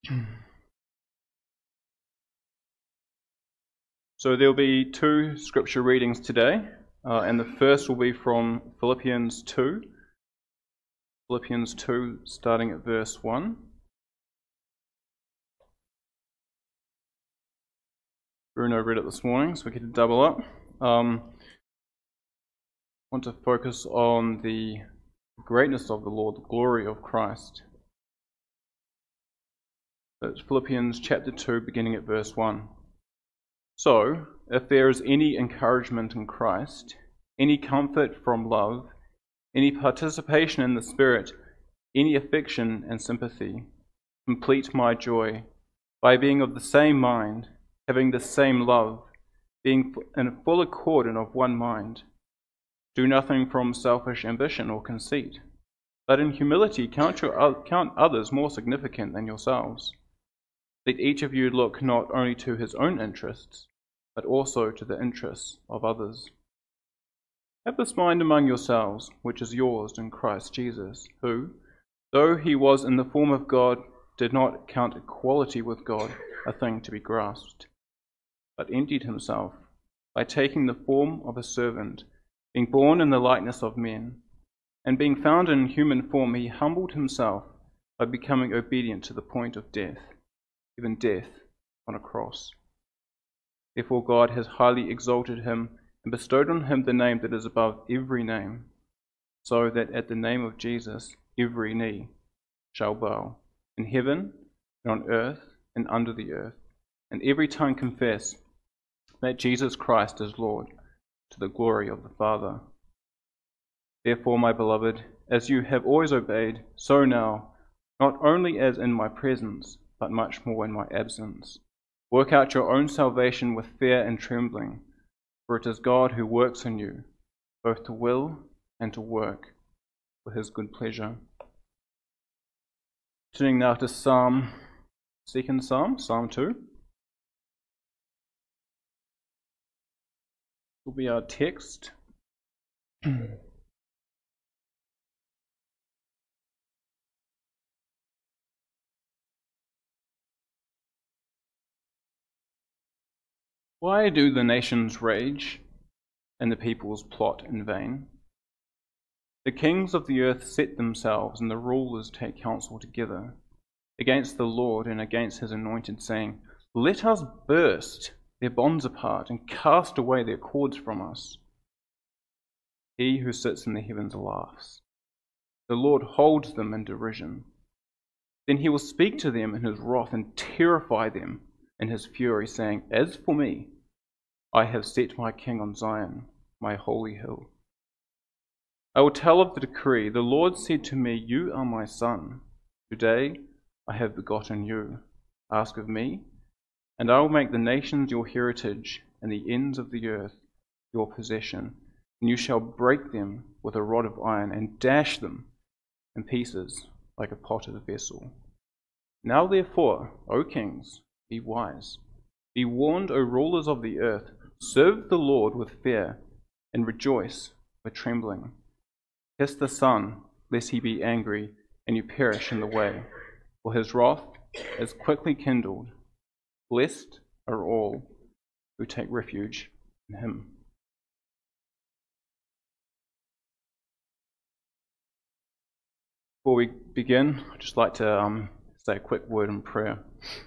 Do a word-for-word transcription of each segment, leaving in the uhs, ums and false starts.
So there'll be two scripture readings today, uh, and the first will be from Philippians two. Philippians two, starting at verse one. Bruno read it this morning, so we get to double up. Um, I want to focus on the greatness of the Lord, the glory of Christ. It's Philippians chapter two, beginning at verse one. So, if there is any encouragement in Christ, any comfort from love, any participation in the Spirit, any affection and sympathy, complete my joy by being of the same mind, having the same love, being in full accord and of one mind. Do nothing from selfish ambition or conceit, but in humility count, your, count others more significant than yourselves. Let each of you look not only to his own interests, but also to the interests of others. Have this mind among yourselves, which is yours in Christ Jesus, who, though he was in the form of God, did not count equality with God a thing to be grasped, but emptied himself by taking the form of a servant, being born in the likeness of men, and being found in human form, he humbled himself by becoming obedient to the point of death, even death on a cross. Therefore God has highly exalted him and bestowed on him the name that is above every name, so that at the name of Jesus every knee shall bow, in heaven and on earth and under the earth, and every tongue confess that Jesus Christ is Lord, to the glory of the Father. Therefore, my beloved, as you have always obeyed, so now, not only as in my presence, but much more in my absence, work out your own salvation with fear and trembling, for it is God who works in you, both to will and to work for his good pleasure. Turning now to Psalm, second Psalm, Psalm two. Will be our text. Why do the nations rage and the peoples plot in vain? The kings of the earth set themselves, and the rulers take counsel together against the Lord and against his anointed, saying, Let us burst their bonds apart and cast away their cords from us. He who sits in the heavens laughs. The Lord holds them in derision. Then he will speak to them in his wrath and terrify them in his fury, saying, As for me, I have set my king on Zion, my holy hill. I will tell of the decree. The Lord said to me, You are my son. Today I have begotten you. Ask of me, and I will make the nations your heritage and the ends of the earth your possession. And you shall break them with a rod of iron and dash them in pieces like a potter's vessel. Now therefore, O kings, be wise. Be warned, O rulers of the earth. Serve the Lord with fear and rejoice with trembling. Kiss the Son, lest he be angry and you perish in the way, for his wrath is quickly kindled. Blessed are all who take refuge in him. Before we begin, I'd just like to um, say a quick word in prayer.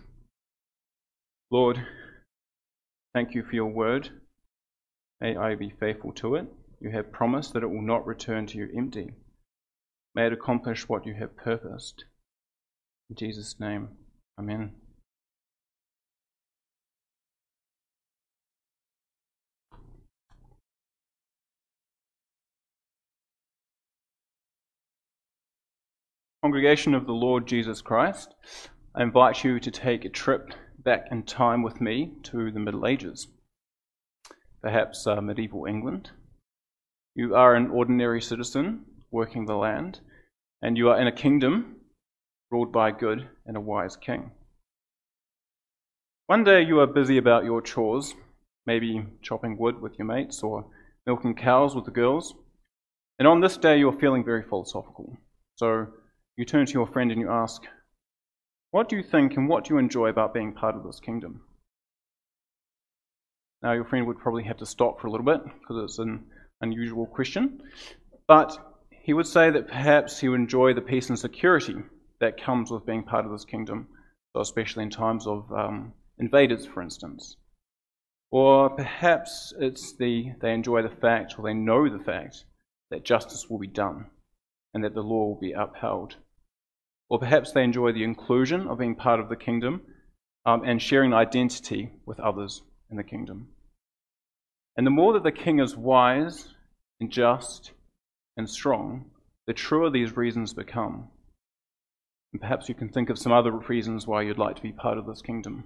Lord, thank you for your word. May I be faithful to it. You have promised that it will not return to you empty. May it accomplish what you have purposed. In Jesus' name, amen. Congregation of the Lord Jesus Christ, I invite you to take a trip back in time with me to the Middle Ages, perhaps uh, medieval England. You are an ordinary citizen working the land, and you are in a kingdom ruled by a good and a wise king. One day you are busy about your chores, maybe chopping wood with your mates or milking cows with the girls, and on this day you're feeling very philosophical. So you turn to your friend and you ask, What do you think and what do you enjoy about being part of this kingdom? Now, your friend would probably have to stop for a little bit because it's an unusual question, but he would say that perhaps he would enjoy the peace and security that comes with being part of this kingdom, so especially in times of um, invaders, for instance. Or perhaps it's the they enjoy the fact, or they know the fact, that justice will be done and that the law will be upheld. Or perhaps they enjoy the inclusion of being part of the kingdom um, and sharing identity with others in the kingdom. And the more that the king is wise and just and strong, the truer these reasons become. And perhaps you can think of some other reasons why you'd like to be part of this kingdom.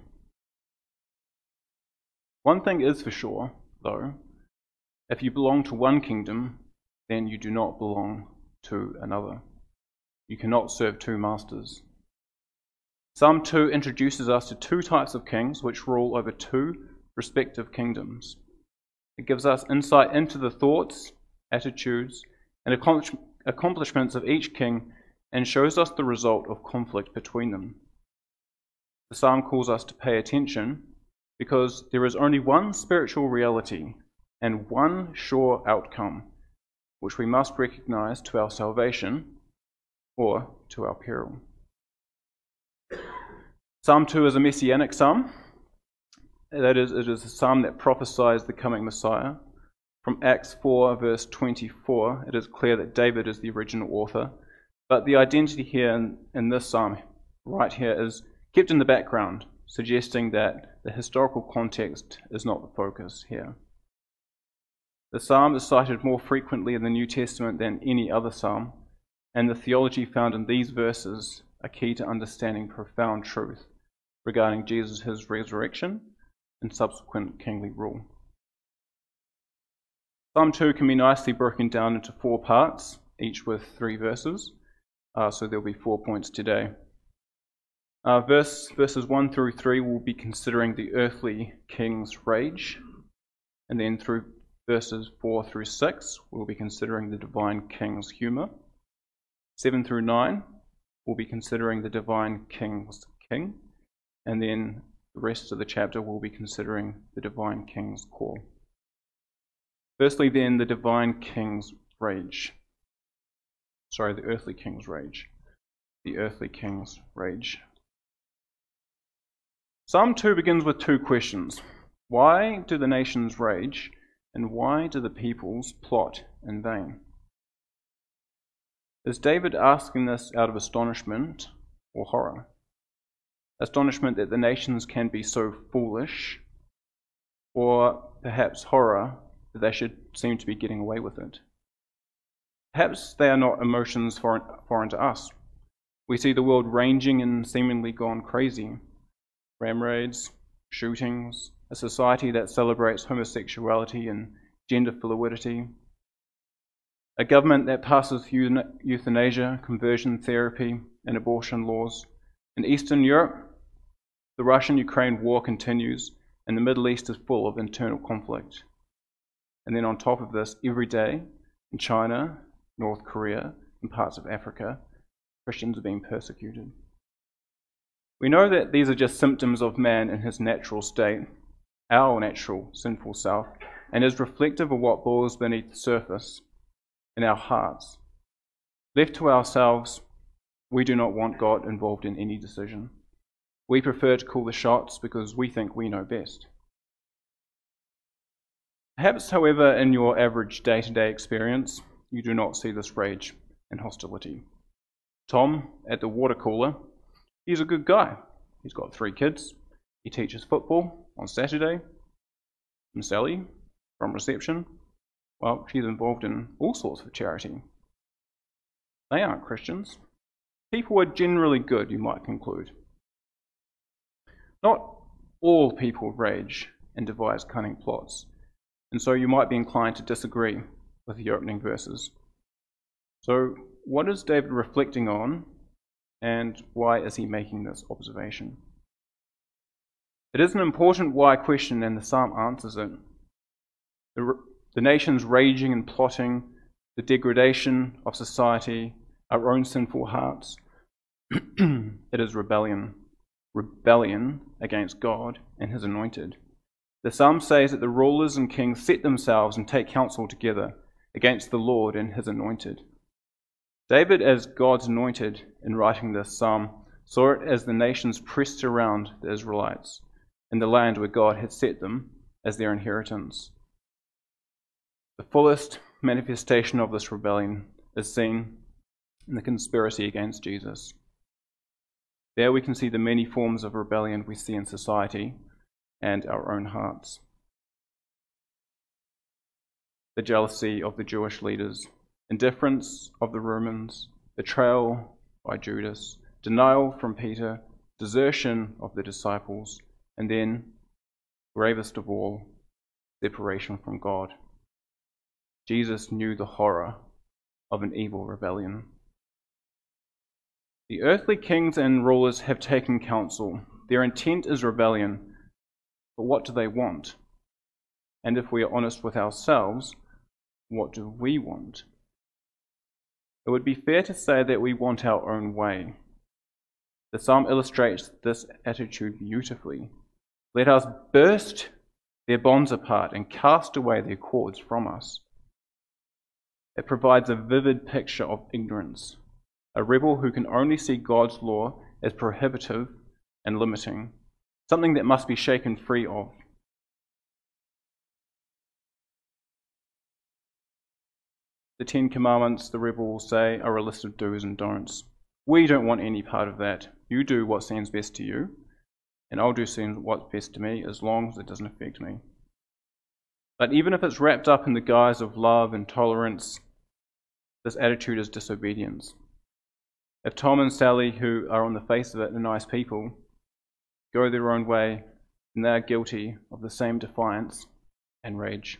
One thing is for sure, though, if you belong to one kingdom, then you do not belong to another. You cannot serve two masters. Psalm two introduces us to two types of kings which rule over two respective kingdoms. It gives us insight into the thoughts, attitudes, and accomplishments of each king and shows us the result of conflict between them. The psalm calls us to pay attention because there is only one spiritual reality and one sure outcome, which we must recognize to our salvation or to our peril. Psalm two is a messianic psalm. That is, it is a psalm that prophesies the coming Messiah. From Acts four, verse twenty-four, it is clear that David is the original author, but the identity here in, in this psalm, right here, is kept in the background, suggesting that the historical context is not the focus here. The psalm is cited more frequently in the New Testament than any other psalm, and the theology found in these verses are key to understanding profound truth regarding Jesus' resurrection and subsequent kingly rule. Psalm two can be nicely broken down into four parts, each with three verses, uh, so there'll be four points today. Uh, verse, verses one through three will be considering the earthly king's rage, and then through verses four through six we'll be considering the divine king's humour. seven through nine we'll be considering the divine king's king, and then the rest of the chapter we'll be considering the divine king's call. Firstly then, the divine king's rage. Sorry, the earthly king's rage. The earthly king's rage. Psalm two begins with two questions. Why do the nations rage, and why do the peoples plot in vain? Is David asking this out of astonishment or horror? Astonishment that the nations can be so foolish, or perhaps horror that they should seem to be getting away with it. Perhaps they are not emotions foreign, foreign to us. We see the world ranging and seemingly gone crazy. Ram raids, shootings, a society that celebrates homosexuality and gender fluidity, a government that passes euthanasia, conversion therapy, and abortion laws. In Eastern Europe, the Russian-Ukraine war continues, and the Middle East is full of internal conflict. And then on top of this, every day in China, North Korea, and parts of Africa, Christians are being persecuted. We know that these are just symptoms of man in his natural state, our natural sinful self, and is reflective of what boils beneath the surface in our hearts. Left to ourselves, we do not want God involved in any decision. We prefer to call the shots because we think we know best. Perhaps, however, in your average day-to-day experience, you do not see this rage and hostility. Tom, at the water cooler, he's a good guy. He's got three kids. He teaches football on Saturday. And Sally, from reception, well, she's involved in all sorts of charity. They aren't Christians. People are generally good, you might conclude. Not all people rage and devise cunning plots, and so you might be inclined to disagree with the opening verses. So, what is David reflecting on, and why is he making this observation? It is an important why question, and the psalm answers it. The, the nations raging and plotting, the degradation of society, our own sinful hearts, It is rebellion. Rebellion against God and his anointed. The psalm says that the rulers and kings set themselves and take counsel together against the Lord and his anointed. David, as God's anointed in writing this psalm, saw it as the nations pressed around the Israelites in the land where God had set them as their inheritance. The fullest manifestation of this rebellion is seen in the conspiracy against Jesus. There we can see the many forms of rebellion we see in society and our own hearts. The jealousy of the Jewish leaders, indifference of the Romans, betrayal by Judas, denial from Peter, desertion of the disciples, and then, gravest of all, separation from God. Jesus knew the horror of an evil rebellion. The earthly kings and rulers have taken counsel. Their intent is rebellion. But what do they want? And if we are honest with ourselves, what do we want? It would be fair to say that we want our own way. The psalm illustrates this attitude beautifully. Let us burst their bonds apart and cast away their cords from us. It provides a vivid picture of ignorance, a rebel who can only see God's law as prohibitive and limiting, something that must be shaken free of. The Ten Commandments, the rebel will say, are a list of do's and don'ts. We don't want any part of that. You do what seems best to you, and I'll do what's best to me as long as it doesn't affect me. But even if it's wrapped up in the guise of love and tolerance, this attitude is disobedience. If Tom and Sally, who are on the face of it the nice people, go their own way, then they are guilty of the same defiance and rage.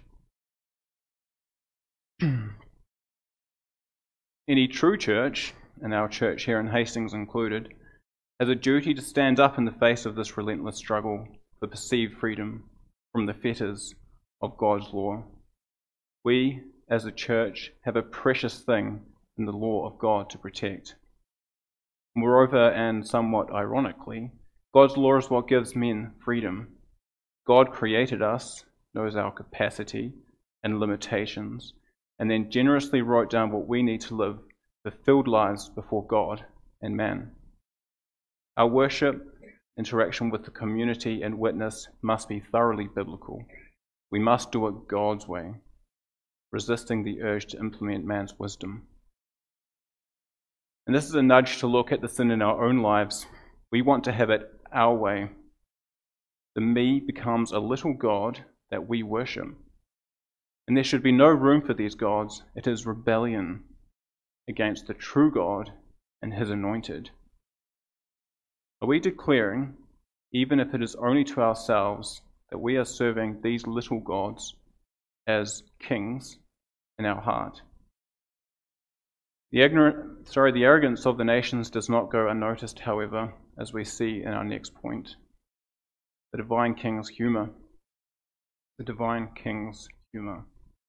Any true church, and our church here in Hastings included, has a duty to stand up in the face of this relentless struggle for perceived freedom from the fetters of God's law. We, as a church, have a precious thing in the law of God to protect. Moreover, and somewhat ironically, God's law is what gives men freedom. God created us, knows our capacity and limitations, and then generously wrote down what we need to live fulfilled lives before God and man. Our worship, interaction with the community, and witness must be thoroughly biblical. We must do it God's way, resisting the urge to implement man's wisdom. And this is a nudge to look at the sin in our own lives. We want to have it our way. The me becomes a little god that we worship. And there should be no room for these gods. It is rebellion against the true God and his anointed. Are we declaring, even if it is only to ourselves, that we are serving these little gods as kings in our heart? The ignorant, sorry, the arrogance of the nations does not go unnoticed, however, as we see in our next point. The divine king's humor. The divine king's humor.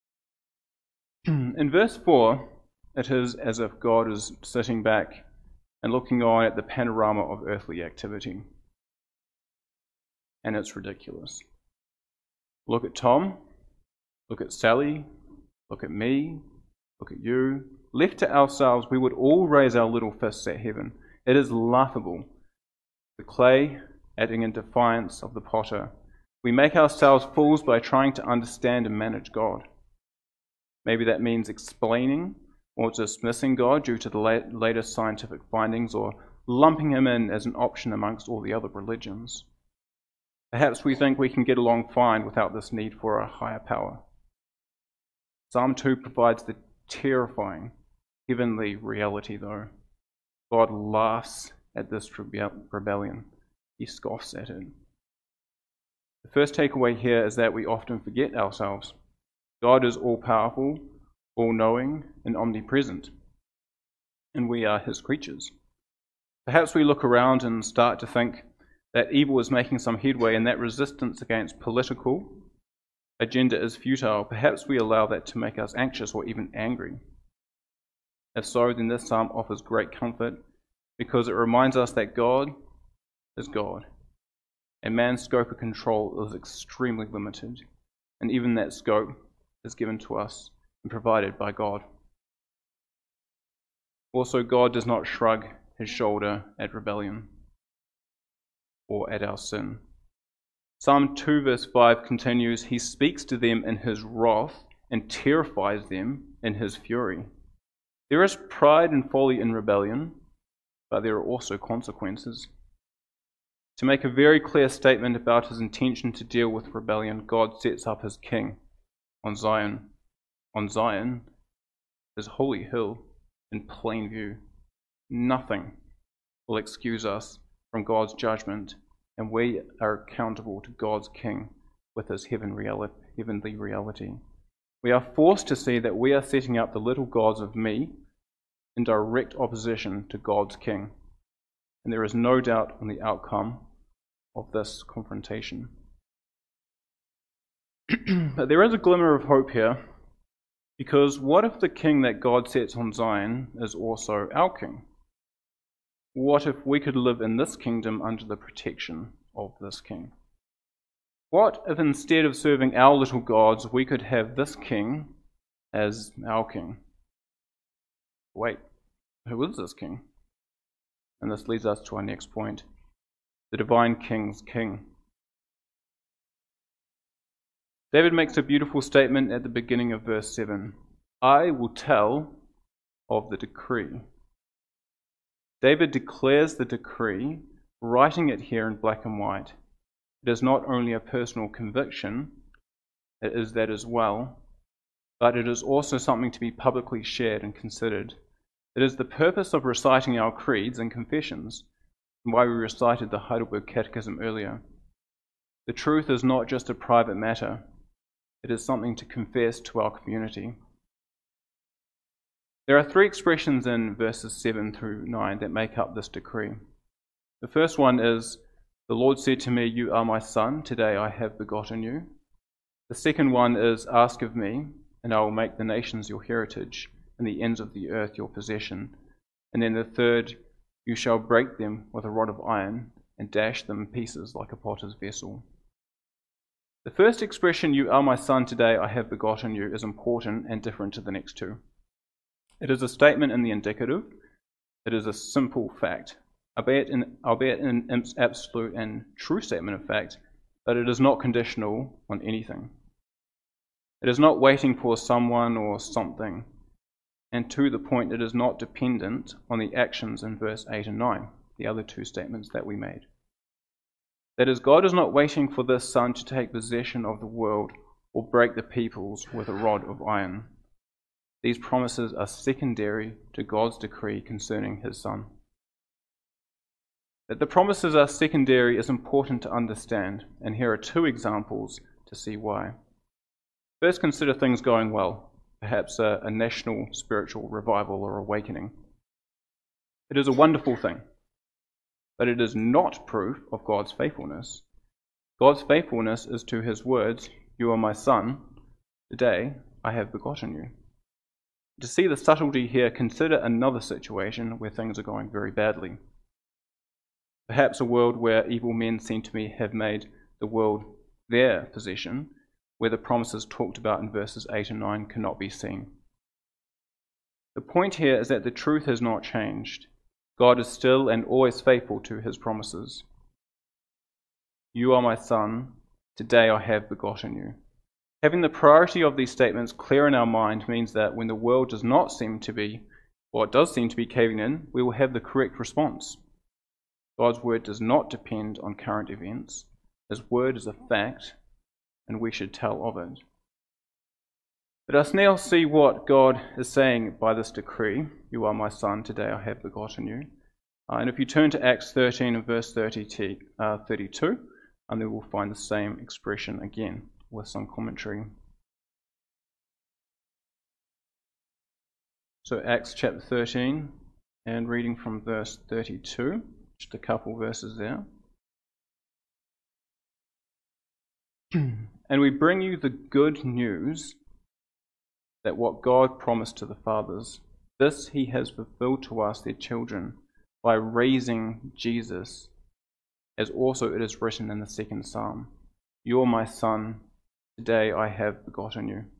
In verse four, it is as if God is sitting back and looking on at the panorama of earthly activity. And it's ridiculous. Look at Tom, look at Sally, look at me, look at you. Left to ourselves, we would all raise our little fists at heaven. It is laughable. The clay acting in defiance of the potter. We make ourselves fools by trying to understand and manage God. Maybe that means explaining or dismissing God due to the latest scientific findings, or lumping him in as an option amongst all the other religions. Perhaps we think we can get along fine without this need for a higher power. Psalm two provides the terrifying heavenly reality, though. God laughs at this rebellion. He scoffs at it. The first takeaway here is that we often forget ourselves. God is all-powerful, all-knowing, and omnipresent, and we are his creatures. Perhaps we look around and start to think that evil is making some headway and that resistance against political agenda is futile. Perhaps we allow that to make us anxious or even angry. If so, then this psalm offers great comfort because it reminds us that God is God, and man's scope of control is extremely limited, and even that scope is given to us and provided by God. Also, God does not shrug his shoulder at rebellion or at our sin. Psalm two verse five continues, he speaks to them in his wrath and terrifies them in his fury. There is pride and folly in rebellion, but there are also consequences. To make a very clear statement about his intention to deal with rebellion, God sets up his king on Zion. On Zion, his holy hill, in plain view. Nothing will excuse us from God's judgment, and we are accountable to God's king with his heavenly reality. We are forced to see that we are setting up the little gods of me in direct opposition to God's king, and there is no doubt on the outcome of this confrontation. But there is a glimmer of hope here, because what if the king that God sets on Zion is also our king? What if we could live in this kingdom under the protection of this king? What if instead of serving our little gods, we could have this king as our king? Wait, who is this king? And this leads us to our next point, the divine king's king. David makes a beautiful statement at the beginning of verse seven. I will tell of the decree. David declares the decree, writing it here in black and white. It is not only a personal conviction, it is that as well, but it is also something to be publicly shared and considered. It is the purpose of reciting our creeds and confessions, and why we recited the Heidelberg Catechism earlier. The truth is not just a private matter. It is something to confess to our community. There are three expressions in verses seven through nine that make up this decree. The first one is, the Lord said to me, you are my son, today I have begotten you. The second one is, ask of me, and I will make the nations your heritage, and the ends of the earth your possession. And then the third, you shall break them with a rod of iron, and dash them in pieces like a potter's vessel. The first expression, you are my son, today I have begotten you, is important and different to the next two. It is a statement in the indicative. It is a simple fact, albeit an, albeit an absolute and true statement of fact, but it is not conditional on anything. It is not waiting for someone or something, and to the point, it is not dependent on the actions in verse eight and nine, the other two statements that we made. That is, God is not waiting for this son to take possession of the world or break the peoples with a rod of iron. These promises are secondary to God's decree concerning his son. That the promises are secondary is important to understand, and here are two examples to see why. First, consider things going well, perhaps a, a national spiritual revival or awakening. It is a wonderful thing, but it is not proof of God's faithfulness. God's faithfulness is to his words, you are my son, today I have begotten you. To see the subtlety here, consider another situation where things are going very badly. Perhaps a world where evil men seem to me have made the world their possession, where the promises talked about in verses eight and nine cannot be seen. The point here is that the truth has not changed. God is still and always faithful to his promises. You are my son, today I have begotten you. Having the priority of these statements clear in our mind means that when the world does not seem to be, or it does seem to be caving in, we will have the correct response. God's word does not depend on current events. His word is a fact, and we should tell of it. Let us now see what God is saying by this decree. You are my son, today I have begotten you. Uh, and if you turn to Acts thirteen and verse thirty, uh, thirty-two, and then we'll find the same expression again with some commentary. So Acts chapter thirteen, and reading from verse thirty-two, just a couple verses there. And we bring you the good news that what God promised to the fathers, this he has fulfilled to us, their children, by raising Jesus, as also it is written in the second psalm, "You are my son, today I have begotten you."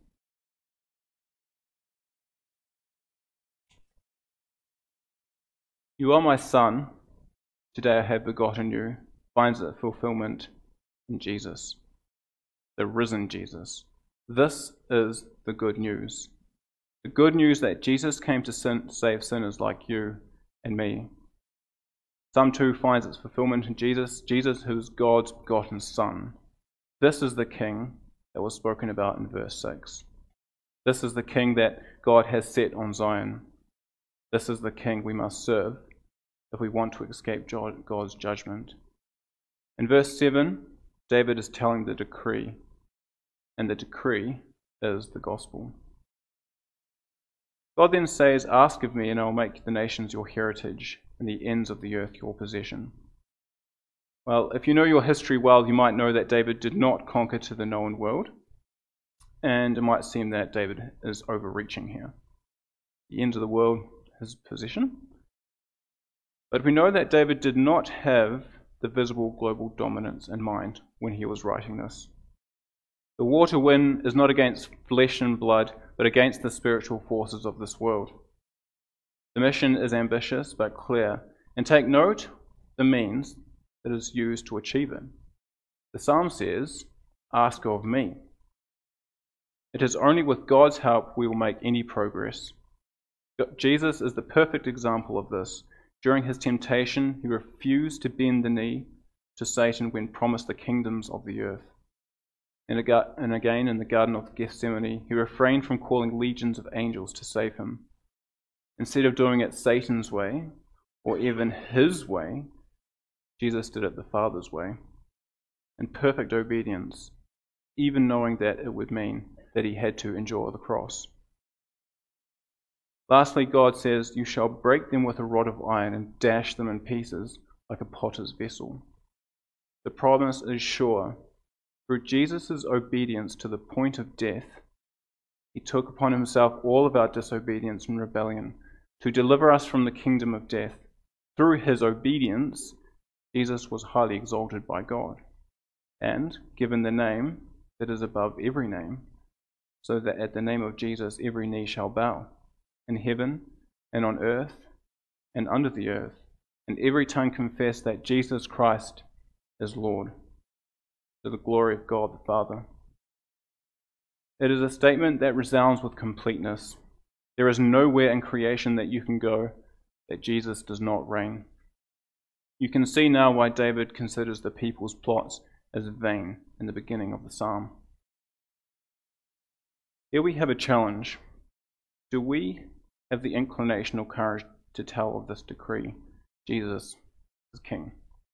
"You are my son, today I have begotten you," finds its fulfillment in Jesus, the risen Jesus. This is the good news. The good news that Jesus came to sin, save sinners like you and me. Psalm two finds its fulfillment in Jesus, Jesus who is God's begotten Son. This is the King that was spoken about in verse six. This is the King that God has set on Zion. This is the King we must serve if we want to escape God's judgment. In verse seven, David is telling the decree, and the decree is the gospel. God then says, "Ask of me, and I will make the nations your heritage, and the ends of the earth your possession." Well, if you know your history well, you might know that David did not conquer to the known world, and it might seem that David is overreaching here. The ends of the world, his possession. But we know that David did not have the visible global dominance in mind when he was writing this. The war to win is not against flesh and blood, but against the spiritual forces of this world. The mission is ambitious but clear, and take note the means that is used to achieve it. The psalm says, "Ask of me." It is only with God's help we will make any progress. Jesus is the perfect example of this. During his temptation, he refused to bend the knee to Satan when promised the kingdoms of the earth. And again in the Garden of Gethsemane, he refrained from calling legions of angels to save him. Instead of doing it Satan's way, or even his way, Jesus did it the Father's way, in perfect obedience, even knowing that it would mean that he had to endure the cross. Lastly, God says, "You shall break them with a rod of iron and dash them in pieces like a potter's vessel." The promise is sure. Through Jesus' obedience to the point of death, he took upon himself all of our disobedience and rebellion to deliver us from the kingdom of death. Through his obedience, Jesus was highly exalted by God and given the name that is above every name, so that at the name of Jesus every knee shall bow, in heaven and on earth and under the earth, and every tongue confess that Jesus Christ is Lord, to the glory of God the Father. It is a statement that resounds with completeness. There is nowhere in creation that you can go that Jesus does not reign. You can see now why David considers the people's plots as vain in the beginning of the psalm. Here we have a challenge. Do we have the inclination or courage to tell of this decree? Jesus is King.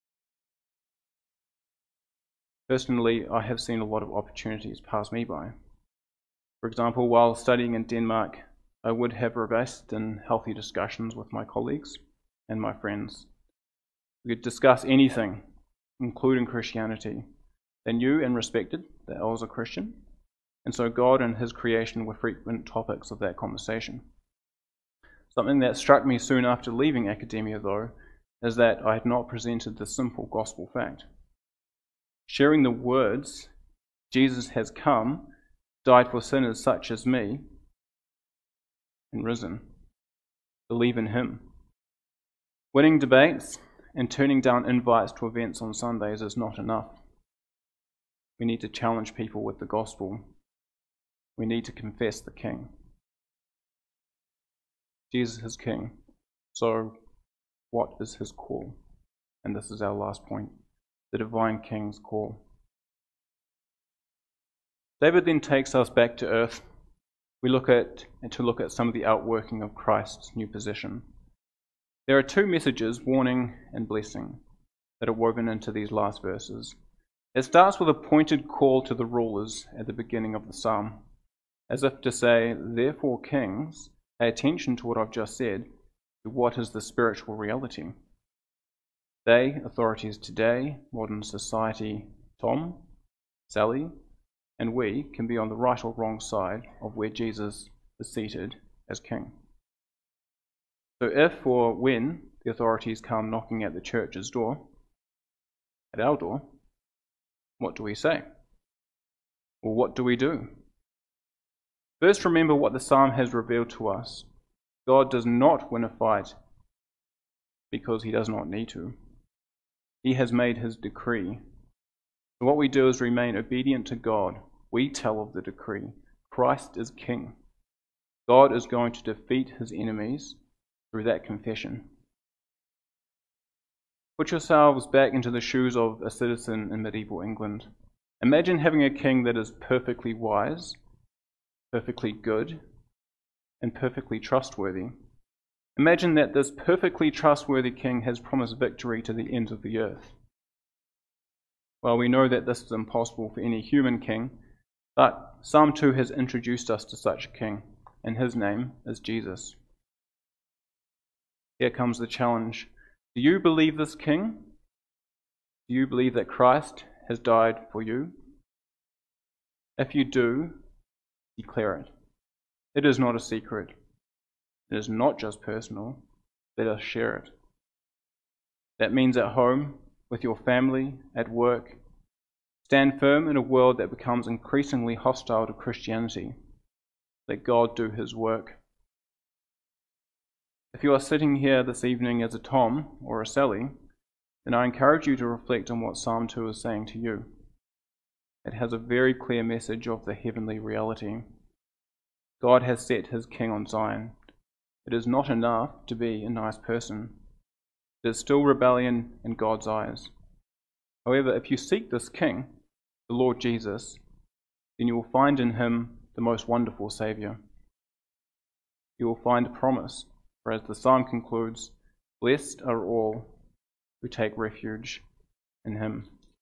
Personally, I have seen a lot of opportunities pass me by. For example, while studying in Denmark, I would have robust and healthy discussions with my colleagues and my friends. We could discuss anything, including Christianity. They knew and respected that I was a Christian, and so God and his creation were frequent topics of that conversation. Something that struck me soon after leaving academia, though, is that I had not presented the simple gospel fact. Sharing the words, "Jesus has come, died for sinners such as me, and risen. Believe in him." Winning debates and turning down invites to events on Sundays is not enough. We need to challenge people with the gospel. We need to confess the King. Jesus is King. So, what is his call? And this is our last point. The divine King's call. David then takes us back to earth. We look at and to look at some of the outworking of Christ's new position. There are two messages, warning and blessing, that are woven into these last verses. It starts with a pointed call to the rulers at the beginning of the psalm, as if to say, "Therefore, kings, pay attention to what I've just said, to what is the spiritual reality." They, authorities today, modern society, Tom, Sally, and we can be on the right or wrong side of where Jesus is seated as King. So if or when the authorities come knocking at the church's door, at our door, what do we say? Or what do we do? First, remember what the psalm has revealed to us. God does not win a fight because he does not need to. He has made his decree. So what we do is remain obedient to God. We tell of the decree. Christ is king. God is going to defeat his enemies through that confession. Put yourselves back into the shoes of a citizen in medieval England. Imagine having a king that is perfectly wise, perfectly good, and perfectly trustworthy. Imagine that this perfectly trustworthy king has promised victory to the ends of the earth. Well, we know that this is impossible for any human king, but Psalm two has introduced us to such a king, and his name is Jesus. Here comes the challenge. Do you believe this king? Do you believe that Christ has died for you? If you do, declare it. It is not a secret. It is not just personal. Let us share it. That means at home, with your family, at work. Stand firm in a world that becomes increasingly hostile to Christianity. Let God do his work. If you are sitting here this evening as a Tom or a Sally, then I encourage you to reflect on what Psalm two is saying to you. It has a very clear message of the heavenly reality. God has set his king on Zion. It is not enough to be a nice person. It is still rebellion in God's eyes. However, if you seek this king, the Lord Jesus, then you will find in him the most wonderful Saviour. You will find a promise, for as the psalm concludes, blessed are all who take refuge in him.